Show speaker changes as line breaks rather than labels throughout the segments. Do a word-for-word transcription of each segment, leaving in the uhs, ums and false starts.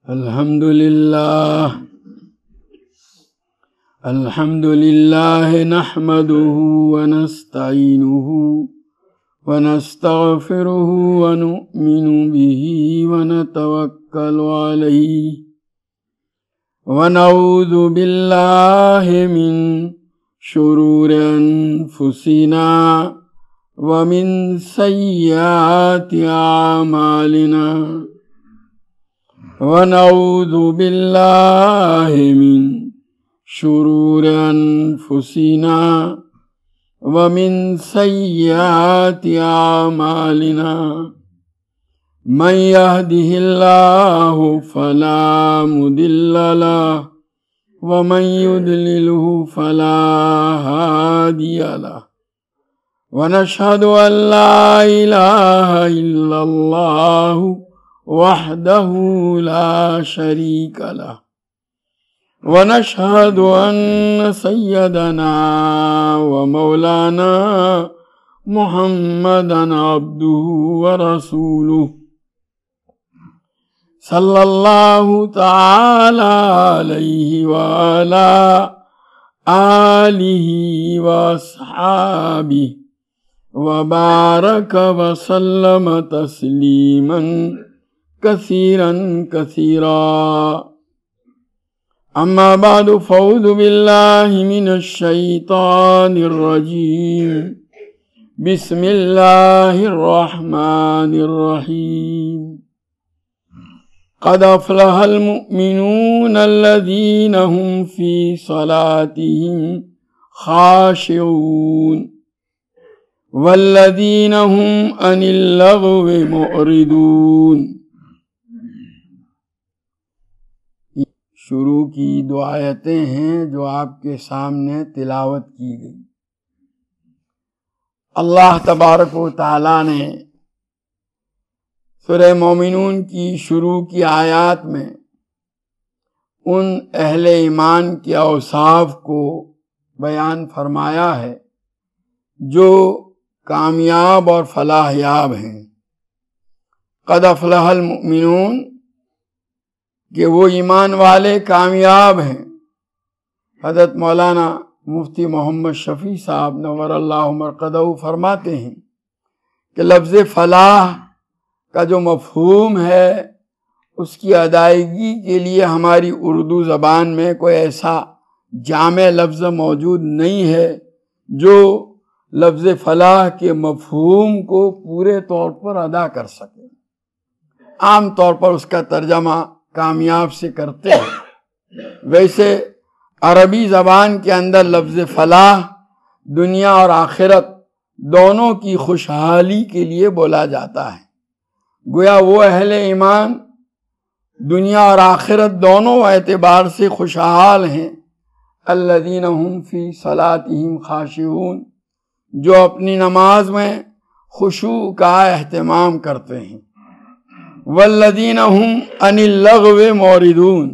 الحمد للہ الحمد للہ نحمده ونستعینه ونستغفره ونؤمن به ونتوکل علیہ ونعوذ باللہ من شرور انفسنا ومن سیئات اعمالنا ونعوذ باللہ من شرور انفسنا ومن سیئات اعمالنا من يهده الله فلا مضل له ومن يضلله فلا هادي له ونشهد أن لا إله إلا الله وحده لا شريك له ونشهد أن سيدنا ومولانا محمدا عبده ورسوله صلى الله تعالى عليه وعلى آله وأصحابه وبارك وسلم تسليما كثيرا كثيرا أما بعد فأعوذ بالله من الشيطان الرجيم بسم الله الرحمن الرحيم قد أفلح المؤمنون الذين هم في صلاتهم خاشعون والذين هم عن اللغو معرضون۔ شروع کی دو آیتیں ہیں جو آپ کے سامنے تلاوت کی گئی۔ اللہ تبارک و تعالی نے سورہ مومنون کی شروع کی آیات میں ان اہل ایمان کے اوصاف کو بیان فرمایا ہے جو کامیاب اور فلاح یاب ہیں۔ قد افلح المؤمنون کہ وہ ایمان والے کامیاب ہیں۔ حضرت مولانا مفتی محمد شفیع صاحب نور اللہ مرقدہ فرماتے ہیں کہ لفظ فلاح کا جو مفہوم ہے اس کی ادائیگی کے لیے ہماری اردو زبان میں کوئی ایسا جامع لفظ موجود نہیں ہے جو لفظ فلاح کے مفہوم کو پورے طور پر ادا کر سکے۔ عام طور پر اس کا ترجمہ کامیاب سے کرتے ہیں، ویسے عربی زبان کے اندر لفظ فلاح دنیا اور آخرت دونوں کی خوشحالی کے لیے بولا جاتا ہے۔ گویا وہ اہل ایمان دنیا اور آخرت دونوں اعتبار سے خوشحال ہیں۔ الذین هم فی صلاتہم خاشعون، جو اپنی نماز میں خشوع کا اہتمام کرتے ہیں۔ والذین هم عن اللغو معرضون،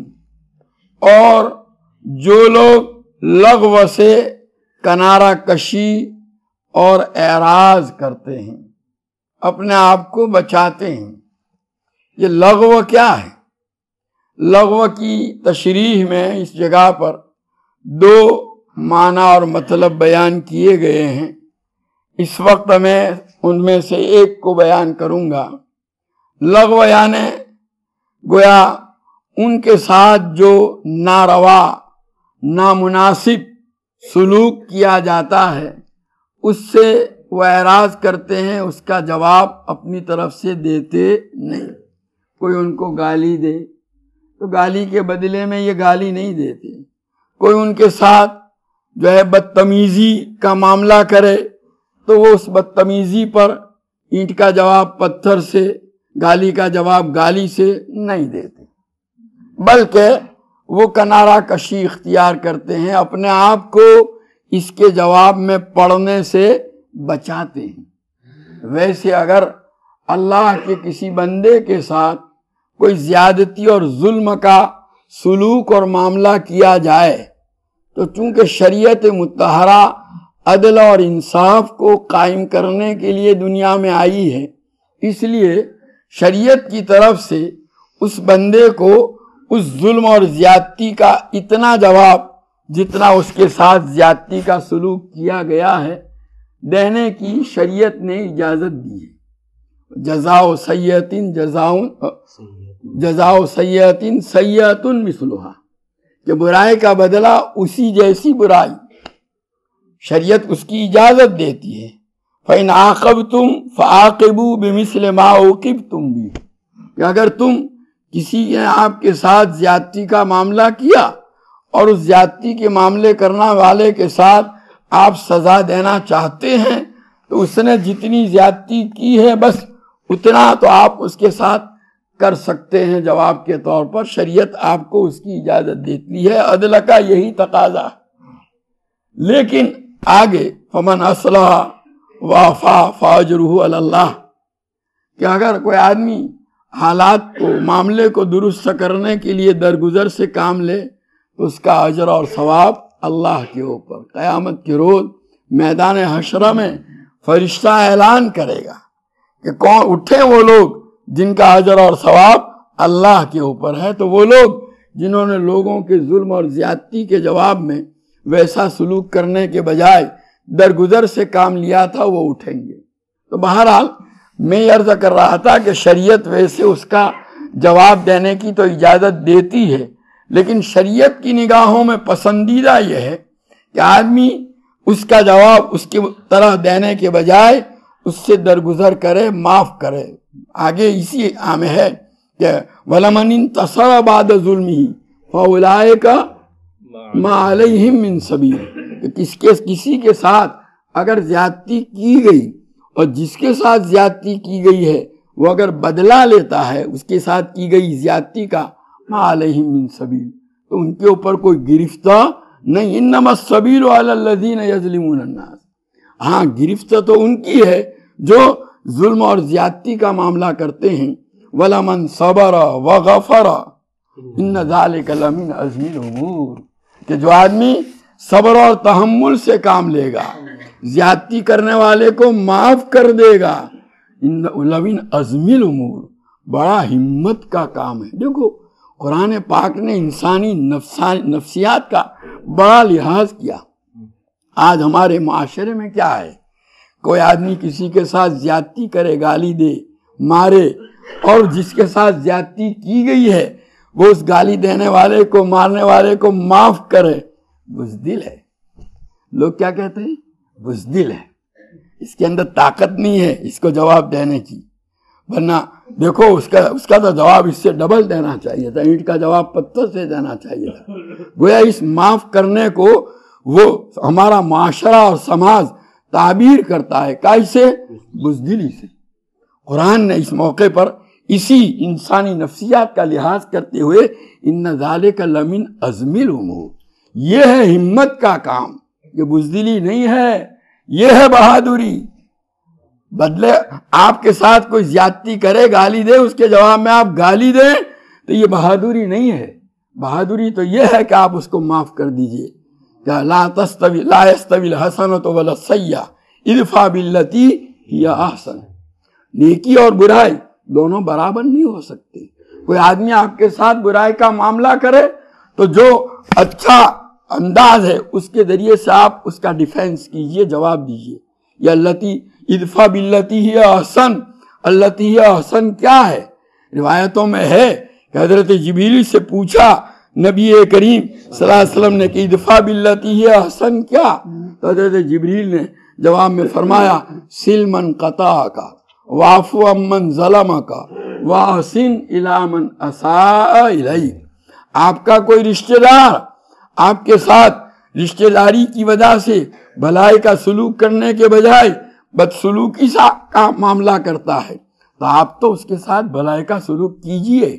اور جو لوگ لغو سے کنارہ کشی اور اعراض کرتے ہیں، اپنے آپ کو بچاتے ہیں۔ یہ لغو کیا ہے؟ لغو کی تشریح میں اس جگہ پر دو معنی اور مطلب بیان کیے گئے ہیں۔ اس وقت میں ان میں سے ایک کو بیان کروں گا۔ لغو یعنی گویا ان کے ساتھ جو ناروا نامناسب سلوک کیا جاتا ہے اس سے وہ اعراض کرتے ہیں، اس کا جواب اپنی طرف سے دیتے نہیں۔ کوئی ان کو گالی دے تو گالی کے بدلے میں یہ گالی نہیں دیتے۔ کوئی ان کے ساتھ جو ہے بدتمیزی کا معاملہ کرے تو وہ اس بدتمیزی پر اینٹ کا جواب پتھر سے، گالی کا جواب گالی سے نہیں دیتے، بلکہ وہ کنارہ کشی اختیار کرتے ہیں، اپنے آپ کو اس کے جواب میں پڑھنے سے بچاتے ہیں۔ ویسے اگر اللہ کے کسی بندے کے ساتھ کوئی زیادتی اور ظلم کا سلوک اور معاملہ کیا جائے تو چونکہ شریعت مطہرہ عدل اور انصاف کو قائم کرنے کے لیے دنیا میں آئی ہے، اس لیے شریعت کی طرف سے اس بندے کو اس ظلم اور زیادتی کا اتنا جواب جتنا اس کے ساتھ زیادتی کا سلوک کیا گیا ہے دینے کی شریعت نے اجازت دی ہے۔ جزاء سیئۃ جزاء جزاء سیئۃ سیئۃ مثلھا، کہ برائی کا بدلہ اسی جیسی برائی، شریعت اس کی اجازت دیتی ہے۔ فَإِنْ عَاقَبْتُمْ فَعَاقِبُوا بِمِثْلِ مَا عُوقِبْتُمْ بِهِ، کہ اگر تم کسی نے آپ کے ساتھ زیادتی کا معاملہ کیا اور اس زیادتی کے معاملے کرنے والے کے ساتھ آپ سزا دینا چاہتے ہیں تو اس نے جتنی زیادتی کی ہے بس اتنا تو آپ اس کے ساتھ کر سکتے ہیں جواب کے طور پر۔ شریعت آپ کو اس کی اجازت دیتی ہے، عدل کا یہی تقاضا ہے۔ لیکن آگے فمن اصلح وعفا فاجرہ علی اللہ، کہ اگر کوئی آدمی حالات کو معاملے کو درست کرنے کے لیے درگزر سے کام لے تو اس کا اجر اور ثواب اللہ کے اوپر۔ قیامت کے روز میدان حشر میں فرشتہ اعلان کرے گا کہ کون اٹھے وہ لوگ جن کا اجر اور ثواب اللہ کے اوپر ہے، تو وہ لوگ جنہوں نے لوگوں کے ظلم اور زیادتی کے جواب میں ویسا سلوک کرنے کے بجائے درگزر سے کام لیا تھا وہ اٹھیں گے۔ تو بہرحال میں یہ عرض کر رہا تھا کہ شریعت ویسے اس کا جواب دینے کی تو اجازت دیتی ہے، لیکن شریعت کی نگاہوں میں پسندیدہ یہ ہے کہ آدمی اس کا جواب اس کی طرح دینے کے بجائے اس سے درگزر کرے، معاف کرے۔ آگے اسی میں ہے کہ وَلَمَنِ انتَصَرَ بَعْدَ ظُلْمِهِ فَأُولَٰئِكَ مَا عَلَيْهِم مِّن سَبِيلٍ، کہ کس کے کسی کے ساتھ اگر زیادتی کی گئی اور جس کے ساتھ زیادتی کی گئی ہے وہ اگر بدلہ لیتا ہے اس کے ساتھ کی گئی زیادتی کا، ما علیہم من سبیل، تو ان کے اوپر کوئی گرفتہ نہیں۔ انما السبیل علی الذین یظلمون الناس، ہاں گرفتہ تو ان کی ہے جو ظلم اور زیادتی کا معاملہ کرتے ہیں۔ وَلَمَنْ صَبَرَ وَغَفَرَ إِنَّ ذَلِكَ لَمِنْ عَزْمِ الْأُمُورِ، کہ جو آدمی صبر اور تحمل سے کام لے گا، زیادتی کرنے والے کو معاف کر دے گا، لَمِنْ عَزْمِ الْأُمُورِ، بڑا ہمت کا کام ہے۔ دیکھو قرآن پاک نے انسانی نفسیات کا بڑا لحاظ کیا۔ آج ہمارے معاشرے میں کیا ہے، کوئی آدمی کسی کے ساتھ زیادتی کرے، گالی دے، مارے، اور جس کے ساتھ زیادتی کی گئی ہے وہ اس گالی دینے والے کو، مارنے والے کو معاف کرے، بزدل ہے۔ لوگ کیا کہتے ہیں؟ بزدل ہے، اس کے اندر طاقت نہیں ہے اس کو جواب دینے کی، ورنہ دیکھو اس کا اس کا تو جواب اس سے ڈبل دینا چاہیے تھا، اینٹ کا جواب پتھر سے دینا چاہیے تھا۔ گویا اس معاف کرنے کو وہ ہمارا معاشرہ اور سماج تعبیر کرتا ہے کیسے؟ بزدلی سے۔ قرآن نے اس موقع پر اسی انسانی نفسیات کا لحاظ کرتے ہوئے ان ذالک لمن عزم الامور، یہ ہے ہمت کا کام، یہ بزدلی نہیں ہے، یہ ہے بہادری۔ بدلے آپ کے ساتھ کوئی زیادتی کرے، گالی دے، اس کے جواب میں آپ گالی دیں تو یہ بہادری نہیں ہے۔ بہادری تو یہ ہے کہ آپ اس کو معاف کر دیجئے۔ کہ لا تستوی لا یستوی الحسنۃ ولا السیئۃ ادفع باللتی ہی احسن، نیکی اور برائی دونوں برابر نہیں ہو سکتے۔ کوئی آدمی آپ کے ساتھ برائی کا معاملہ کرے تو جو اچھا انداز ہے اس کے ذریعے سے آپ اس کا ڈیفینس کیجئے، جواب دیجئے۔ یا اللتی ادفع باللتی ہی احسن، اللتی ہی احسن کیا ہے؟ روایتوں میں ہے کہ حضرت جبریل سے پوچھا نبی کریم صلی اللہ علیہ وسلم نے کہ ادفع باللتی ہی احسن کیا؟ تو حضرت جبریل نے جواب میں فرمایا سل من قطعک واعف عمن ظلمک واحسن الی من اساء الیک۔ آپ کا کوئی رشتہ دار آپ کے ساتھ رشتہ داری کی وجہ سے بھلائی کا سلوک کرنے کے بجائے بدسلوکی سا کا معاملہ کرتا ہے تو آپ تو اس کے ساتھ بھلائی کا سلوک کیجئے۔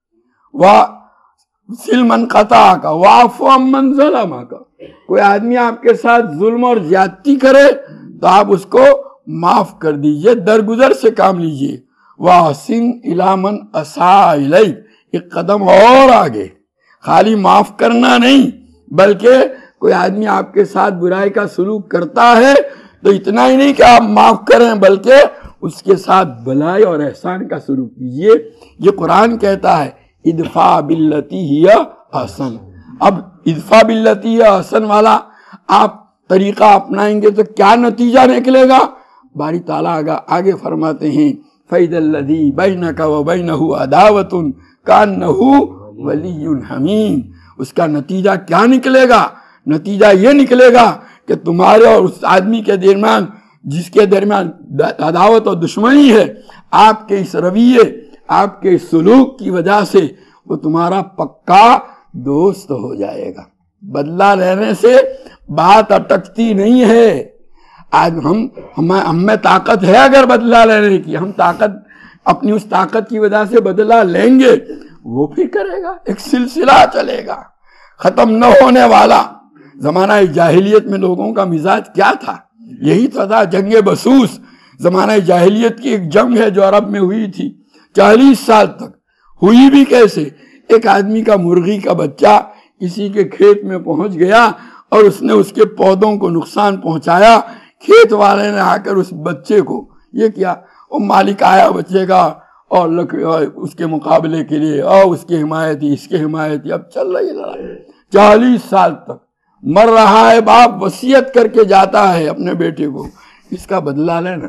وَسِلْ مَنْ قَطَعَكَ وَعْفُ عَمَّنْ ظَلَمَكَ، کوئی آدمی آپ کے ساتھ ظلم اور زیادتی کرے تو آپ اس کو معاف کر دیجئے، درگزر سے کام لیجئے۔ وَأَحْسِنْ إِلَىٰ مَنْ أَسَاءَ إِلَيْكَ، ایک قدم اور آگے، خالی معاف کرنا نہیں بلکہ کوئی آدمی آپ کے ساتھ برائی کا سلوک کرتا ہے تو اتنا ہی نہیں کہ آپ معاف کریں بلکہ اس کے ساتھ بھلائی اور احسان کا سلوک کیجیے۔ یہ قرآن کہتا ہے ادفع باللتی ہی احسن. اب ادفع باللتی ہی احسن والا آپ طریقہ اپنائیں گے تو کیا نتیجہ نکلے گا؟ باری تعالیٰ آگے فرماتے ہیں فَإِذَا الَّذِي بَيْنَكَ وَبَيْنَهُ عَدَاوَةٌ كَأَنَّهُ وَلِيٌّ حَمِيمٌ. اس کا نتیجہ کیا نکلے گا؟ نتیجہ یہ نکلے گا کہ تمہارے اور اس آدمی کے درمیان جس کے درمیان عداوت اور دشمنی ہے، آپ کے اس رویے، آپ کے اس سلوک کی وجہ سے وہ تمہارا پکا دوست ہو جائے گا. بدلہ لینے سے بات اٹکتی نہیں ہے. آج ہم ہم میں طاقت ہے اگر بدلہ لینے کی، ہم طاقت اپنی اس طاقت کی وجہ سے بدلہ لیں گے، وہ بھی کرے گا، ایک سلسلہ چلے گا ختم نہ ہونے والا. زمانہ جاہلیت میں لوگوں کا مزاج کیا تھا؟ یہی تھا جنگ بسوس. زمانہ جاہلیت کی ایک جنگ ہے جو عرب میں ہوئی تھی چالیس سال تک. ہوئی بھی کیسے؟ ایک آدمی کا مرغی کا بچہ کسی کے کھیت میں پہنچ گیا اور اس نے اس کے پودوں کو نقصان پہنچایا. کھیت والے نے آ کر اس بچے کو یہ کیا، وہ مالک آیا بچے کا اور اس کے مقابلے کے لیے اور اس کی حمایتی اس کی حمایتی. اب چل رہی لڑائی چالیس سال تک. مر رہا ہے باپ، وصیت کر کے جاتا ہے اپنے بیٹے کو اس کا بدلہ لینا.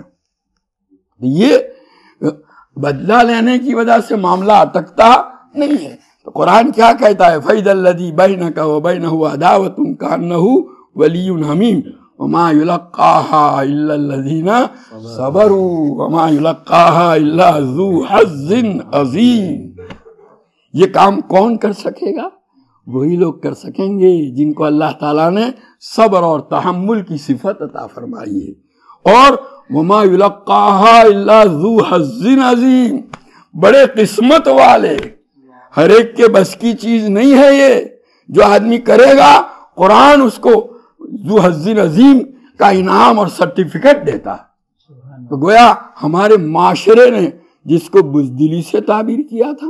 یہ بدلہ لینے کی وجہ سے معاملہ اٹکتا نہیں ہے. تو قرآن کیا کہتا ہے؟ فَإِذَا الَّذِي بَيْنَكَ وَبَيْنَهُ عَدَاوَةٌ كَأَنَّهُ وَلِيٌّ حَمِيمٌ وَمَا يُلَقَّاهَا إِلَّا الَّذِينَ صَبَرُوا وَمَا يُلَقَّاهَا إِلَّا ذُو حَظٍّ عَظِيمٍ. یہ کام کون کر سکے گا؟ وہی لوگ کر سکیں گے جن کو اللہ تعالیٰ نے صبر اور تحمل کی صفت عطا فرمائی ہے. اور وَمَا يُلَقَّاهَا إِلَّا ذُو حَظٍّ عَظِيمٍ، بڑے قسمت والے. ہر ایک کے بس کی چیز نہیں ہے یہ. جو آدمی کرے گا قرآن اس کو ذو حظ عظیم کا انعام اور سرٹیفکیٹ دیتا. تو گویا ہمارے معاشرے نے جس کو بزدلی سے تعبیر کیا تھا،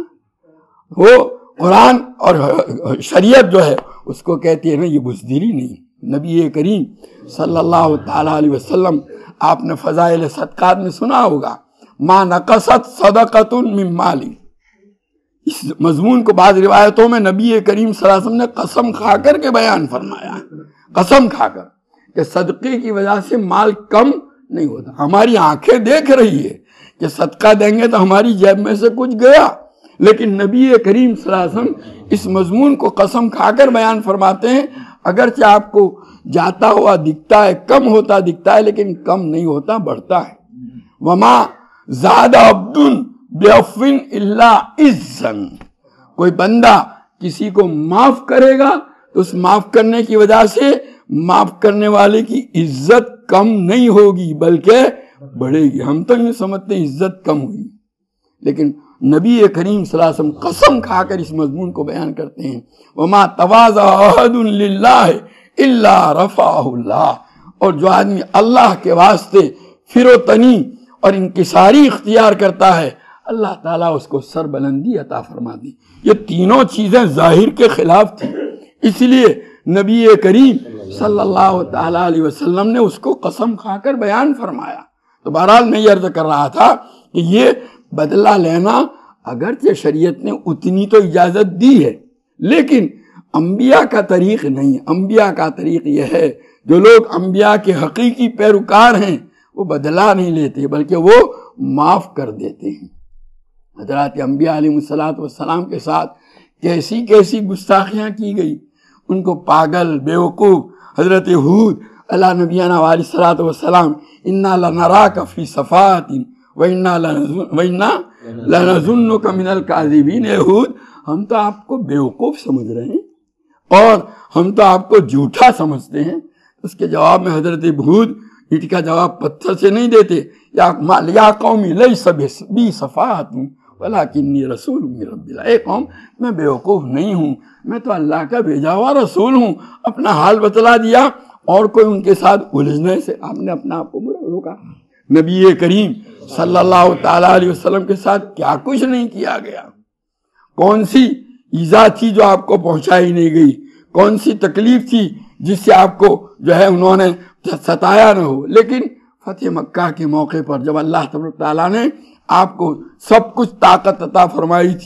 وہ قرآن اور شریعت جو ہے اس کو کہتی ہے نا یہ بزدلی نہیں. نبی کریم صلی اللہ تعالیٰ علیہ وسلم، آپ نے فضائل صدقات میں سنا ہوگا ما نقصت صدقۃ من مالی. اس مضمون کو بعض روایتوں میں نبی کریم صلی اللہ علیہ وسلم نے قسم کھا کر کے بیان فرمایا، قسم کھا کر کہ صدقے کی وجہ سے مال کم نہیں ہوتا. ہماری آنکھیں دیکھ رہی ہے کہ صدقہ دیں گے تو ہماری جیب میں سے کچھ گیا، لیکن نبی کریم صلی اللہ علیہ وسلم اس مضمون کو قسم کھا کر بیان فرماتے ہیں اگرچہ آپ کو جاتا ہوا دکھتا ہے، کم ہوتا دکھتا ہے، لیکن کم نہیں ہوتا، بڑھتا ہے. وما زاد عبد بعفو الا عزا، کوئی بندہ کسی کو معاف کرے گا تو اس معاف کرنے کی وجہ سے معاف کرنے والے کی عزت کم نہیں ہوگی بلکہ بڑھے گی. ہم تو یہ سمجھتے ہیں عزت کم ہوئی، لیکن نبی کریم صلی اللہ علیہ وسلم قسم کھا کر اس مضمون کو بیان کرتے ہیں وما تواضع احد للہ الا رفعہ اللہ. اور جو آدمی اللہ کے واسطے فر و تنی اور انکساری اختیار کرتا ہے اللہ تعالیٰ اس کو سر بلندی عطا فرماتی. یہ تینوں چیزیں ظاہر کے خلاف تھیں، اس لیے نبی کریم صلی اللہ تعالیٰ علیہ وسلم نے اس کو قسم کھا کر بیان فرمایا. تو بہرحال میں یہ عرض کر رہا تھا کہ یہ بدلہ لینا اگرچہ شریعت نے اتنی تو اجازت دی ہے، لیکن انبیاء کا طریق نہیں. انبیاء کا طریق یہ ہے جو لوگ انبیاء کے حقیقی پیروکار ہیں وہ بدلہ نہیں لیتے بلکہ وہ معاف کر دیتے ہیں. حضرات انبیاء علیہ الصلوۃ والسلام کے ساتھ کیسی کیسی گستاخیاں کی گئی، ان کو پاگل، بیوقوف. حضرت ہود علیہ نبینا علیہ الصلوۃ والسلام انا لنراک فی صفات وَإِنَّا لَنَظُنُّكَ مِنَ الْكَاذِبِينَ. اے ہود، ہم تو آپ کو بیوقوف سمجھ رہے ہیں اور ہم تو آپ کو جھوٹا سمجھتے ہیں. اس کے جواب میں حضرت ہود اینٹ کا جواب پتھر سے نہیں دیتے. یا قوم لیس بی صفاۃ ولکنی رسول من رب العالمین. اے قوم، میں بیوقوف نہیں ہوں، میں تو اللہ کا بھیجا ہوا رسول ہوں. اپنا حال بتلا دیا اور کوئی ان کے ساتھ الجھنے سے آپ نے اپنا آپ کو روکا. نبی کریم صلی اللہ تعالیٰ علیہ وسلم کے ساتھ کیا کچھ نہیں کیا گیا. کون سی ایذا تھی جو آپ کو پہنچائی نہیں گئی؟ کون سی تکلیف تھی جس سے آپ کو جو ہے انہوں نے ستایا نہ ہو؟ لیکن فتح مکہ کے موقع پر جب اللہ تبارک تعالیٰ نے آپ کو سب کچھ طاقت عطا فرمائی تھی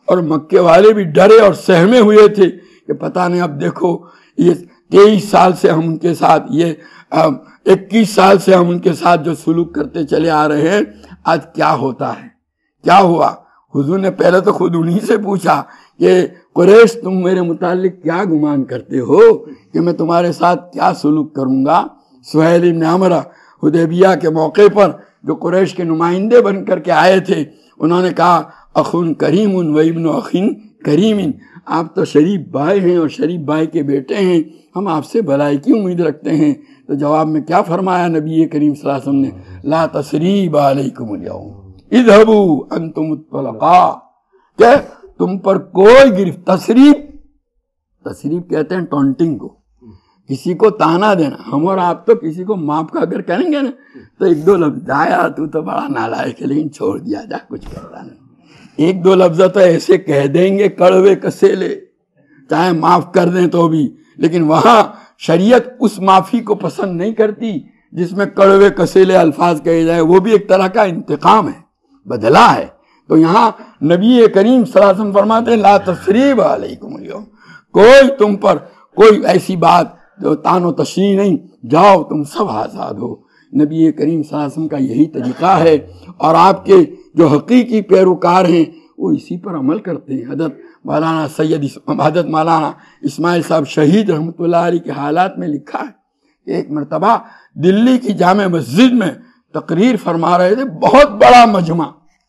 اور مکے والے بھی ڈرے اور سہمے ہوئے تھے کہ پتہ نہیں اب دیکھو یہ تیئیس سال سے ہم ان کے ساتھ یہ اکیس سال سے ہم ان کے ساتھ جو سلوک کرتے چلے آ رہے ہیں آج کیا ہوتا ہے، کیا ہوا۔ حضور نے پہلے تو خود انہی سے پوچھا کہ قریش تم میرے متعلق کیا گمان کرتے ہو کہ میں تمہارے ساتھ کیا سلوک کروں گا۔ سہیل بن عمرہ حدیبیہ کے موقع پر جو قریش کے نمائندے بن کر کے آئے تھے، انہوں نے کہا اخن کریم و ابن اخن کریم، آپ تو شریف بھائی ہیں اور شریف بھائی کے بیٹے ہیں، ہم آپ سے بھلائی کی امید رکھتے ہیں۔ تو جواب میں کیا فرمایا نبی کریم صلی اللہ علیہ وسلم نے، لا تثریب علیکم الیوم اذهبوا انتم الطلقاء، کہ تم پر کوئی گرفت، تثریب تثریب کہتے ہیں ٹونٹنگ کو، کسی کو تانا دینا۔ ہم اور آپ تو کسی کو معاف کا اگر کریں گے نا تو ایک دو لفظ آیا تو تو بڑا نالائق ہے لیکن چھوڑ دیا جا، کچھ کرتا نہیں، ایک دو لفظ تو ایسے کہہ دیں گے کڑوے کسیلے، چاہے معاف کر دیں تو بھی، لیکن وہاں شریعت اس معافی کو پسند نہیں کرتی جس میں کڑوے کسیلے الفاظ کہے جائے، وہ بھی ایک طرح کا انتقام ہے، بدلہ ہے۔ تو یہاں نبی کریم صلی اللہ علیہ وسلم فرماتے ہیں لا تثریب علیکم اليوم، کوئی تم پر کوئی ایسی بات جو تان و تشریح نہیں، جاؤ تم سب آزاد ہو۔ نبی کریم صلی اللہ علیہ وسلم کا یہی طریقہ ہے، اور آپ کے جو حقیقی پیروکار ہیں وہ اسی پر عمل کرتے ہیں۔ حضرت مولانا سید حضرت مولانا اسماعیل صاحب شہید رحمۃ اللہ علیہ کے حالات میں لکھا ہے کہ ایک مرتبہ دلی کی جامع مسجد میں تقریر فرما رہے تھے، بہت بڑا مجمع،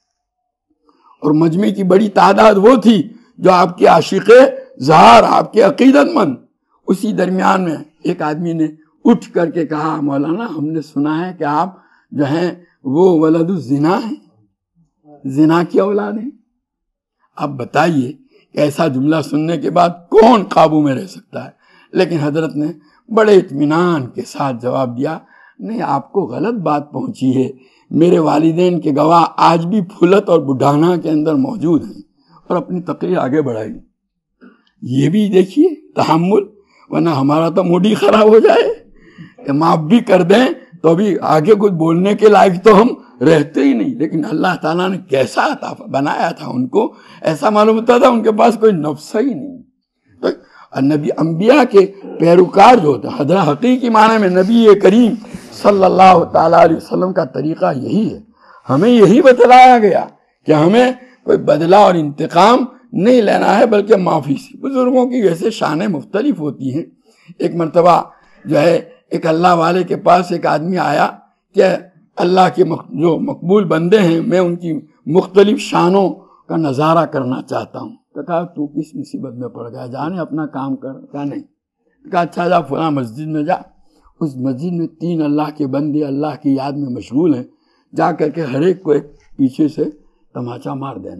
اور مجمع کی بڑی تعداد وہ تھی جو آپ کے عاشق ظہار، آپ کے عقیدت مند۔ اسی درمیان میں ایک آدمی نے اٹھ کر کے کہا مولانا ہم نے سنا ہے کہ آپ جو ہیں وہ ولد الزنا ہیں، زنا کی اولاد ہیں۔ آپ بتائیے کہ ایسا جملہ سننے کے بعد کون قابو میں رہ سکتا ہے؟ لیکن حضرت نے بڑے اطمینان کے ساتھ جواب دیا، نہیں آپ کو غلط بات پہنچی ہے، میرے والدین کے گواہ آج بھی پھلت اور بڈھانا کے اندر موجود ہیں، اور اپنی تقریر آگے بڑھائی۔ یہ بھی دیکھیے تحمل، ورنہ ہمارا تو موڈ ہی خراب ہو جائے کہ معاف بھی کر دیں تو بھی آگے کچھ بولنے کے لائق تو ہم رہتے ہی نہیں۔ لیکن اللہ تعالیٰ نے کیسا عطا بنایا تھا ان کو، ایسا معلوم ہوتا تھا ان کے پاس کوئی نفس ہی نہیں۔ تو نبی انبیاء کے پیروکار جو ہوتا ہے، حضرت حقیقی معنی میں نبی کریم صلی اللہ تعالیٰ علیہ وسلم کا طریقہ یہی ہے۔ ہمیں یہی بتلایا گیا کہ ہمیں کوئی بدلہ اور انتقام نہیں لینا ہے بلکہ معافی سے۔ بزرگوں کی ویسے شانیں مختلف ہوتی ہیں۔ ایک مرتبہ جو ہے ایک اللہ والے کے پاس ایک آدمی آیا کہ اللہ کے جو مقبول بندے ہیں میں ان کی مختلف شانوں کا نظارہ کرنا چاہتا ہوں۔ تو کہا تو کس مصیبت میں پڑ گیا، جانے اپنا کام کر۔ کہا نہیں۔ کہا اچھا جا فلاں مسجد میں جا، اس مسجد میں تین اللہ کے بندے اللہ کی یاد میں مشغول ہیں، جا کر کے ہر ایک کو ایک پیچھے سے تماچا مار دینا،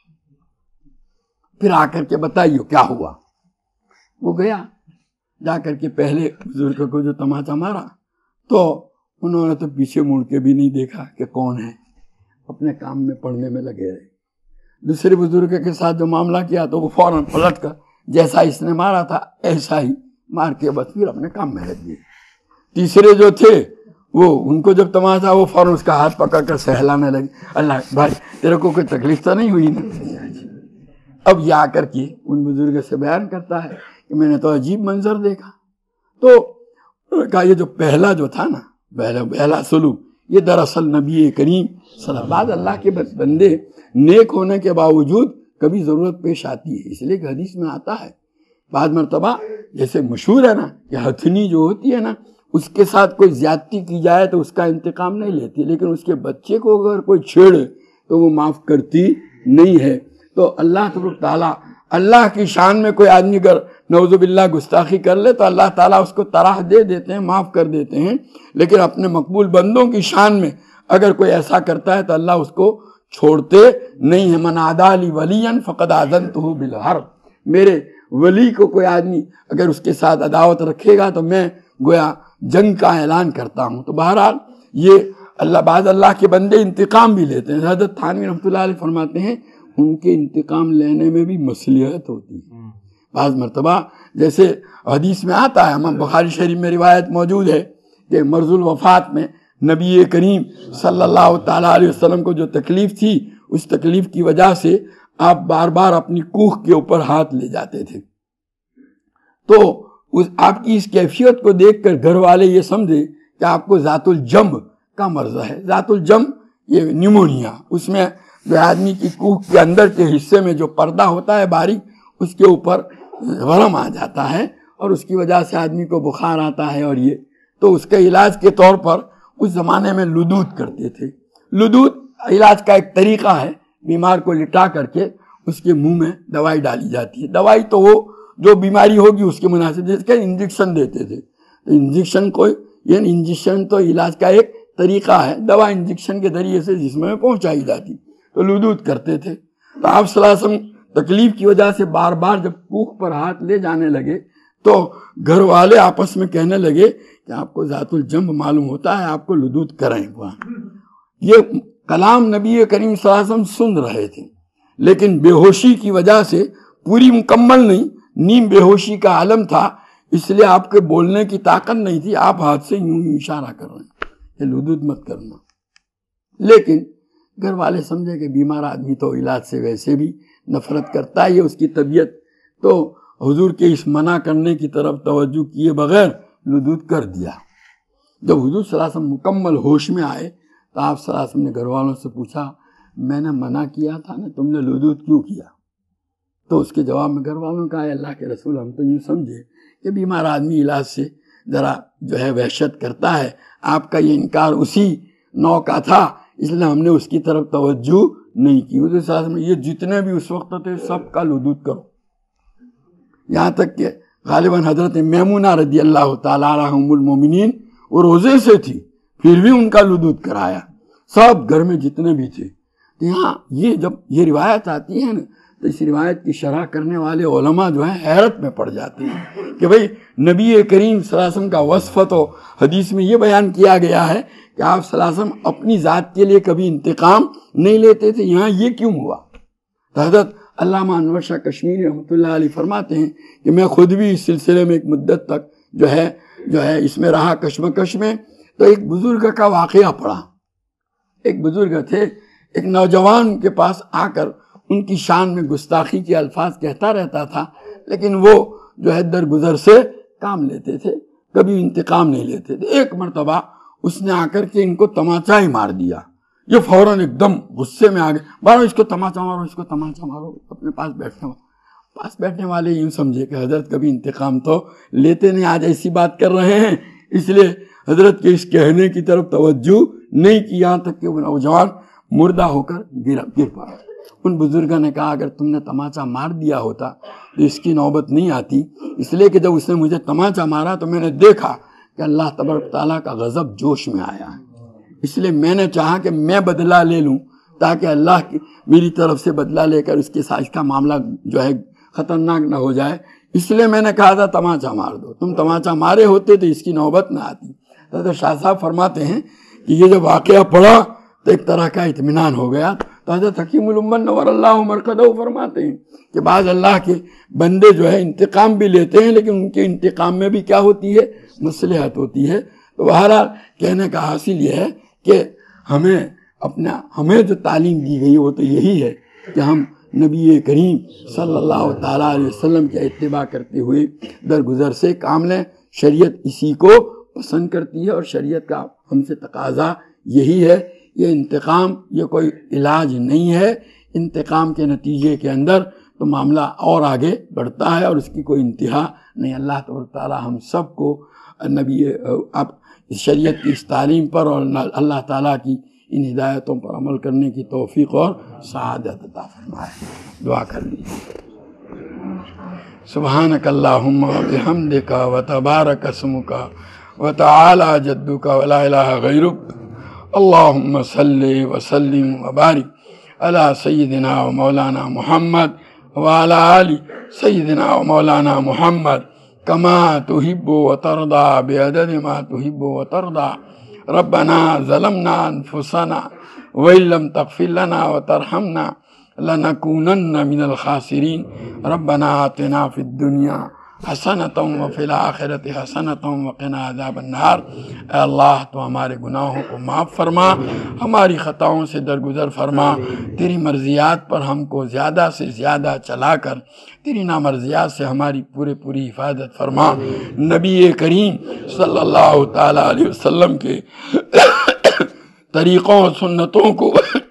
پھر آ کر کے بتائیے کیا ہوا۔ وہ گیا، جا کر کے پہلے بزرگ کو جو تماچا مارا تو انہوں نے تو پیچھے مڑ کے بھی نہیں دیکھا کہ کون ہے، اپنے کام میں پڑھنے میں لگے رہے۔ دوسرے بزرگ کے ساتھ جو معاملہ کیا تو وہ فوراً پلٹ کر جیسا اس نے مارا تھا ایسا ہی مار کے بس پھر اپنے کام میں لگ گئے۔ تیسرے جو تھے وہ ان کو جب تماشا وہ فوراً اس کا ہاتھ پکڑ کر سہلانے لگے، اللہ بھائی تیرے کو کوئی تکلیف تو نہیں ہوئی نا؟ اب یہ آ کر کے ان بزرگ سے بیان کرتا ہے کہ میں نے تو عجیب منظر دیکھا۔ تو کہا یہ جو پہلا جو تھا نا پہلا پہلا سلوک، یہ دراصل نبی کریم صلی اللہ علیہ وسلم، بعض اللہ کے بندے نیک ہونے کے باوجود کبھی ضرورت پیش آتی ہے، اس لیے کہ حدیث میں آتا ہے بعض مرتبہ جیسے مشہور ہے نا کہ ہتھنی جو ہوتی ہے نا اس کے ساتھ کوئی زیادتی کی جائے تو اس کا انتقام نہیں لیتی، لیکن اس کے بچے کو اگر کوئی چھیڑے تو وہ معاف کرتی نہیں ہے۔ تو اللہ تبارک تعالیٰ اللہ کی شان میں کوئی آدمی اگر نعوذ باللہ گستاخی کر لے تو اللہ تعالیٰ اس کو طرح دے دیتے ہیں، معاف کر دیتے ہیں، لیکن اپنے مقبول بندوں کی شان میں اگر کوئی ایسا کرتا ہے تو اللہ اس کو چھوڑتے نہیں ہے۔ من عادی لی ولیا فقد آذنتہ بالحرب، میرے ولی کو کوئی آدمی اگر اس کے ساتھ عداوت رکھے گا تو میں گویا جنگ کا اعلان کرتا ہوں۔ تو بہرحال یہ اللہ بعض اللہ کے بندے انتقام بھی لیتے ہیں۔ حضرت تھانوی رحمۃ اللہ علیہ فرماتے ہیں ان کے انتقام لینے میں بھی مصلحت ہوتی ہے۔ بعض مرتبہ جیسے حدیث میں آتا ہے، امام بخاری شریف میں روایت موجود ہے کہ مرض الوفات میں نبی کریم صلی اللہ تعالیٰ علیہ وسلم کو جو تکلیف تھی اس تکلیف کی وجہ سے آپ بار بار اپنی کوکھ کے اوپر ہاتھ لے جاتے تھے۔ تو اس آپ کی اس کیفیت کو دیکھ کر گھر والے یہ سمجھے کہ آپ کو ذات الجنب کا مرض ہے۔ ذات الجنب یہ نیمونیا، اس میں جو آدمی کی کوکھ کے اندر کے حصے میں جو پردہ ہوتا ہے باریک، اس کے اوپر ورم آ جاتا ہے اور اس کی وجہ سے آدمی کو بخار آتا ہے۔ اور یہ تو اس کے علاج کے طور پر اس زمانے میں لدود کرتے تھے۔ لدود علاج کا ایک طریقہ ہے، بیمار کو لٹا کر کے اس کے منہ میں دوائی ڈالی جاتی ہے۔ دوائی تو وہ جو بیماری ہوگی اس کے مناسب، جس کے انجیکشن دیتے تھے، انجیکشن کو یہ انجیکشن تو علاج کا ایک طریقہ ہے، دوا انجیکشن کے ذریعے سے جسم میں پہنچائی جاتی، تو لدود کرتے تھے۔ تو آپ صلی اللہ علیہ وسلم تکلیف کی وجہ سے بار بار جب کوکھ پر ہاتھ لے جانے لگے تو گھر والے آپس میں کہنے لگے کہ آپ کو ذات الجنب معلوم ہوتا ہے، آپ کو لدود کریں۔ یہ کلام نبی کریم صلی اللہ علیہ وسلم سن رہے تھے، لیکن بے ہوشی کی وجہ سے پوری مکمل نہیں، نیم بے ہوشی کا عالم تھا، اس لیے آپ کے بولنے کی طاقت نہیں تھی، آپ ہاتھ سے یوں یوں اشارہ کر رہے ہیں کہ لدود مت کرنا۔ لیکن گھر والے سمجھے کہ بیمار آدمی تو علاج سے ویسے بھی نفرت کرتا ہے، یہ اس کی طبیعت، تو حضور کے اس منع کرنے کی طرف توجہ کیے بغیر لدود کر دیا۔ جب حضور صلی اللہ علیہ وسلم مکمل ہوش میں آئے تو آپ صلی اللہ علیہ وسلم نے گھر والوں سے پوچھا، میں نے منع کیا تھا نا، تم نے لدود کیوں کیا؟ تو اس کے جواب میں گھر والوں کا، اللہ کے رسول ہم تو یوں سمجھے کہ بیمار آدمی علاج سے ذرا جو ہے وحشت کرتا ہے، آپ کا یہ انکار اسی نوع کا تھا، اس لیے ہم نے اس کی طرف توجہ نہیں کی۔ حضور صلی اللہ علیہ وسلم یہ جتنے بھی اس وقت تھے سب کا لدود کرو، یہاں تک کہ غالباً حضرت میمونہ رضی اللہ تعالیٰ عنہ ام المومنین وہ روزے سے تھی، پھر بھی ان کا لدود کرایا، سب گھر میں جتنے بھی تھے۔ یہاں یہ جب یہ روایت آتی ہے نا تو اس روایت کی شرح کرنے والے علماء جو ہیں حیرت میں پڑ جاتے ہیں کہ بھئی نبی کریم صلی اللہ علیہ وسلم کا وصف تو حدیث میں یہ بیان کیا گیا ہے کہ آپ صلی اللہ علیہ وسلم اپنی ذات کے لیے کبھی انتقام نہیں لیتے تھے، یہاں یہ کیوں ہوا؟ تو حضرت علامہ انور شاہ کشمیری رحمۃ اللہ علیہ فرماتے ہیں کہ میں خود بھی اس سلسلے میں ایک مدت تک جو ہے جو ہے اس میں رہا کشمکش میں، تو ایک بزرگ کا واقعہ پڑھا۔ ایک بزرگ تھے، ایک نوجوان کے پاس آ کر ان کی شان میں گستاخی کے الفاظ کہتا رہتا تھا، لیکن وہ جو ہے درگزر سے کام لیتے تھے، کبھی انتقام نہیں لیتے تھے۔ ایک مرتبہ اس نے آ کر کے ان کو تماچا ہی مار دیا، یہ فوراً ایک دم غصے میں آ گئے، مارو اس کو تماچا مارو، اس کو تماچا مارو۔ اپنے پاس بیٹھنے پاس بیٹھنے والے یوں سمجھے کہ حضرت کبھی انتقام تو لیتے نہیں، آج ایسی بات کر رہے ہیں، اس لیے حضرت کے اس کہنے کی طرف توجہ نہیں کی، یہاں تک کہ وہ نوجوان مردہ ہو کر گر گر پڑا۔ ان بزرگوں نے کہا اگر تم نے تماچا مار دیا ہوتا تو اس کی نوبت نہیں آتی، اس لیے کہ جب اس نے مجھے تماچا مارا تو میں نے دیکھا کہ اللہ تبارک تعالیٰ کا غضب جوش میں آیا ہے، اس لیے میں نے چاہا کہ میں بدلہ لے لوں تاکہ اللہ کی میری طرف سے بدلہ لے کر اس کے ساتھ اس کا معاملہ جو ہے خطرناک نہ ہو جائے، اس لیے میں نے کہا تھا تماچا مار دو، تم تماچا مارے ہوتے تو اس کی نوبت نہ آتی۔ تو شاہ صاحب فرماتے ہیں کہ یہ جب واقعہ پڑا تو ایک طرح کا اطمینان ہو گیا۔ تو حضرت حکیم الامت نور اللہ مرقدہ فرماتے ہیں کہ بعض اللہ کے بندے جو ہے انتقام بھی لیتے ہیں، لیکن ان کے انتقام میں بھی کیا ہوتی ہے؟ مصلحت ہوتی ہے۔ تو بہرحال کہنے کا حاصل یہ ہے کہ ہمیں اپنا ہمیں جو تعلیم دی گئی وہ تو یہی ہے کہ ہم نبی کریم صلی اللہ تعالیٰ علیہ وسلم کی اتباع کرتے ہوئے درگزر سے کام لیں۔ شریعت اسی کو پسند کرتی ہے اور شریعت کا ہم سے تقاضا یہی ہے۔ یہ انتقام یہ کوئی علاج نہیں ہے، انتقام کے نتیجے کے اندر تو معاملہ اور آگے بڑھتا ہے اور اس کی کوئی انتہا نہیں۔ اللہ تبارک تعالیٰ ہم سب کو نبی اب شریعت کی اس تعلیم پر اور اللہ تعالیٰ کی ان ہدایتوں پر عمل کرنے کی توفیق اور سعادت عطا فرمائے۔ دعا کر لیجیے۔ سبحانک اللہم و بحمدک و تبارک اسمک و تعالی جدک و لا الہ غیرک، اللہم صلی وسلم وبارک علی سیدنا و مولانا محمد وعلی آل سیدنا و مولانا محمد کما تحب و ترضى بعدد ما تحب و ترضى۔ ربنا ظلمنا انفسنا وإن لم تغفر لنا وترحمنا لنكونن من الخاسرين۔ ربنا آتنا في الدنيا حسنۃ وفی الآخرۃ حسنۃ وقنا عذاب النار۔ اے اللہ تو ہمارے گناہوں کو معاف فرما، ہماری خطاؤں سے درگزر فرما، تیری مرضیات پر ہم کو زیادہ سے زیادہ چلا کر تیری نامرضیات سے ہماری پورے پوری حفاظت فرما۔ نبی کریم صلی اللہ تعالیٰ علیہ وسلم کے طریقوں اور سنتوں کو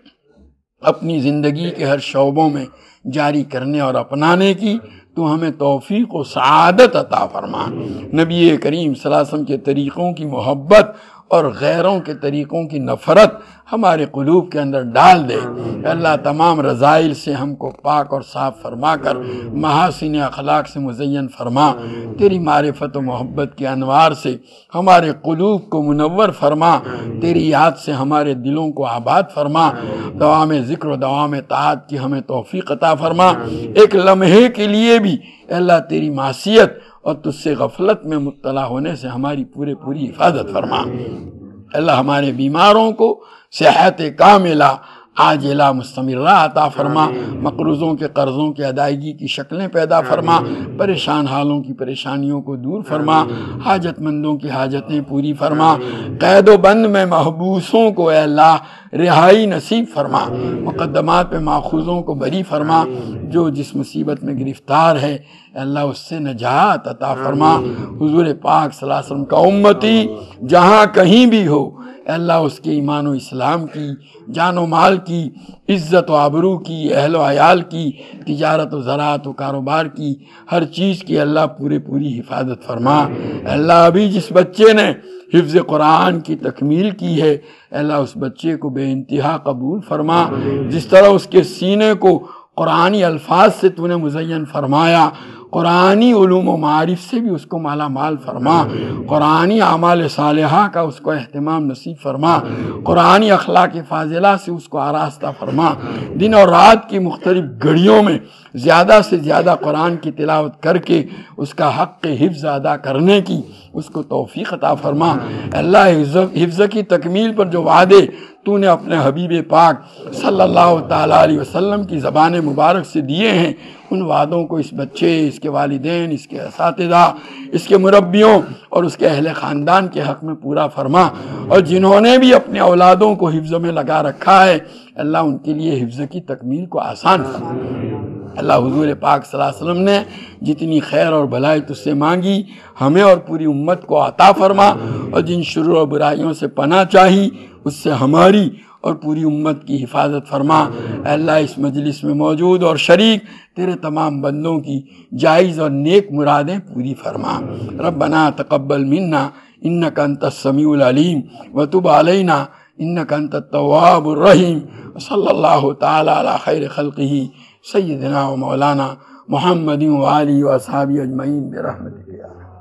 اپنی زندگی کے ہر شعبوں میں جاری کرنے اور اپنانے کی تو ہمیں توفیق و سعادت عطا فرما۔ نبی کریم صلی اللہ علیہ وسلم کے طریقوں کی محبت اور غیروں کے طریقوں کی نفرت ہمارے قلوب کے اندر ڈال دے۔ اللہ تمام رذائل سے ہم کو پاک اور صاف فرما کر محاسن اخلاق سے مزین فرما، تیری معرفت و محبت کے انوار سے ہمارے قلوب کو منور فرما، تیری یاد سے ہمارے دلوں کو آباد فرما، دوام ذکر و دوام طاعت کی ہمیں توفیق عطا فرما۔ ایک لمحے کے لیے بھی اللہ تیری معصیت اور تجھ سے غفلت میں مبتلا ہونے سے ہماری پورے پوری حفاظت فرما۔ اللہ ہمارے بیماروں کو صحت کاملہ عاجلہ مستمرہ عطا فرما، مقروضوں کے قرضوں کی ادائیگی کی شکلیں پیدا فرما، پریشان حالوں کی پریشانیوں کو دور فرما، حاجت مندوں کی حاجتیں پوری فرما، قید و بند میں محبوسوں کو اے اللہ رہائی نصیب فرما، مقدمات پہ ماخوذوں کو بری فرما، جو جس مصیبت میں گرفتار ہے اے اللہ اس سے نجات عطا فرما۔ حضور پاک صلی اللہ علیہ وسلم کا امتی جہاں کہیں بھی ہو اے اللہ اس کے ایمان و اسلام کی، جان و مال کی، عزت و آبرو کی، اہل و عیال کی، تجارت و زراعت و کاروبار کی، ہر چیز کی اللہ پورے پوری حفاظت فرما۔ اے اللہ ابھی جس بچے نے حفظ قرآن کی تکمیل کی ہے اے اللہ اس بچے کو بے انتہا قبول فرما، جس طرح اس کے سینے کو قرآنی الفاظ سے تو نے مزین فرمایا، قرآنی علوم و معارف سے بھی اس کو مالا مال فرما، قرآنی اعمال صالحہ کا اس کو اہتمام نصیب فرما، قرآنی اخلاق فاضلہ سے اس کو آراستہ فرما، دن اور رات کی مختلف گھڑیوں میں زیادہ سے زیادہ قرآن کی تلاوت کر کے اس کا حق حفظ ادا کرنے کی اس کو توفیق عطا فرما۔ اللہ حفظ کی تکمیل پر جو وعدے تو نے اپنے حبیب پاک صلی اللہ تعالیٰ علیہ وسلم کی زبان مبارک سے دیے ہیں، ان وعدوں کو اس بچے، اس کے والدین، اس کے اساتذہ، اس کے مربیوں اور اس کے اہل خاندان کے حق میں پورا فرما، اور جنہوں نے بھی اپنے اولادوں کو حفظ میں لگا رکھا ہے اللہ ان کے لیے حفظ کی تکمیل کو آسان فرما۔ اللہ حضور پاک صلی اللہ علیہ وسلم نے جتنی خیر اور بھلائی تجھ سے مانگی ہمیں اور پوری امت کو عطا فرما، اور جن شرور اور برائیوں سے پناہ چاہی اس سے ہماری اور پوری امت کی حفاظت فرما۔ اے اللہ اس مجلس میں موجود اور شریک تیرے تمام بندوں کی جائز اور نیک مرادیں پوری فرما۔ ربنا تقبل منا انک انت السمیع العلیم وتب علینا انک انت التواب الرحیم، صلی اللہ تعالی علی خیر خلقہ سیدنا و مولانا محمد و آلہ و اصحابہ اجمعین برحمتک یا